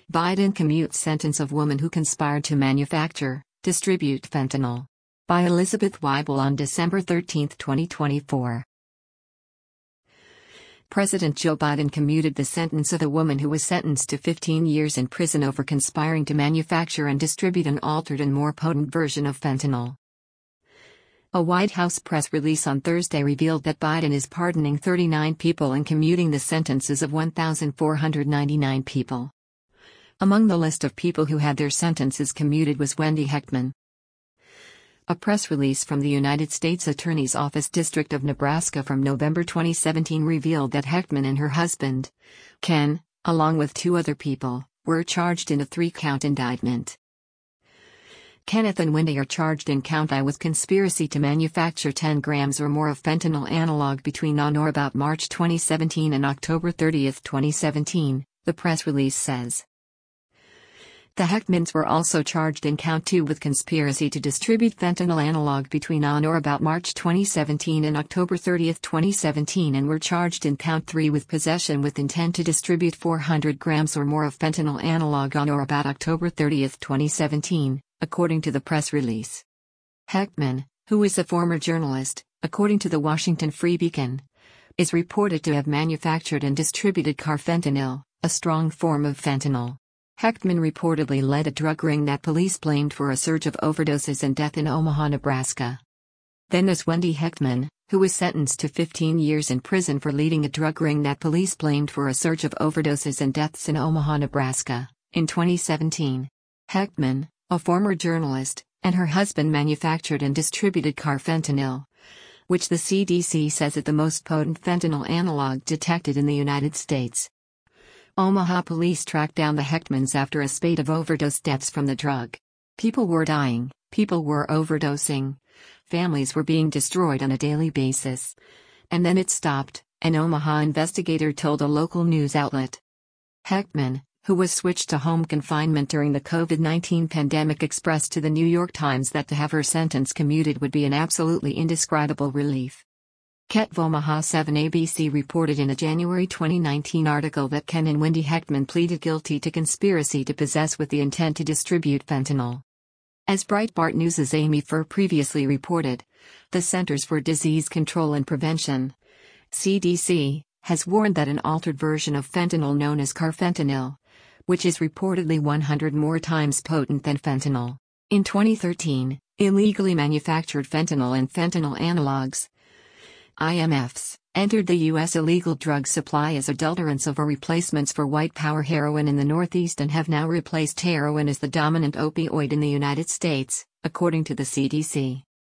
Biden commutes sentence of woman who conspired to manufacture, distribute fentanyl. By Elizabeth Weibel on December 13, 2024. President Joe Biden commuted the sentence of a woman who was sentenced to 15 years in prison over conspiring to manufacture and distribute an altered and more potent version of fentanyl. A White House press release on Thursday revealed that Biden is pardoning 39 people and commuting the sentences of 1,499 people. Among the list of people who had their sentences commuted was Wendy Heckman. A press release from the United States Attorney's Office District of Nebraska from November 2017 revealed that Heckman and her husband, Ken, along with 2 other people, were charged in a 3-count indictment. Kenneth and Wendy are charged in Count I with conspiracy to manufacture 10 grams or more of fentanyl analog between on or about March 2017 and October 30, 2017, the press release says. The Heckmans were also charged in Count II with conspiracy to distribute fentanyl analog between on or about March 2017 and October 30, 2017 and were charged in Count III with possession with intent to distribute 400 grams or more of fentanyl analog on or about October 30, 2017, according to the press release. Heckman, who is a former journalist, according to the Washington Free Beacon, is reported to have manufactured and distributed carfentanil, a strong form of fentanyl. Heckman reportedly led a drug ring that police blamed for a surge of overdoses and death in Omaha, Nebraska. Then there's Wendy Heckman, who was sentenced to 15 years in prison for leading a drug ring that police blamed for a surge of overdoses and deaths in Omaha, Nebraska, in 2017. Heckman, a former journalist, and her husband manufactured and distributed carfentanil, which the CDC says is the most potent fentanyl analog detected in the United States. Omaha police tracked down the Heckmans after a spate of overdose deaths from the drug. People were dying, people were overdosing, families were being destroyed on a daily basis. And then it stopped, an Omaha investigator told a local news outlet. Heckman, who was switched to home confinement during the COVID-19 pandemic, expressed to the New York Times that to have her sentence commuted would be an absolutely indescribable relief. KETV Omaha 7 ABC reported in a January 2019 article that Ken and Wendy Heckman pleaded guilty to conspiracy to possess with the intent to distribute fentanyl. As Breitbart News' Amy Furr previously reported, the Centers for Disease Control and Prevention, CDC, has warned that an altered version of fentanyl known as carfentanil, which is reportedly 100 more times potent than fentanyl, in 2013, illegally manufactured fentanyl and fentanyl analogs, IMFs, entered the U.S. illegal drug supply as adulterants or replacements for white power heroin in the Northeast and have now replaced heroin as the dominant opioid in the United States, according to the CDC.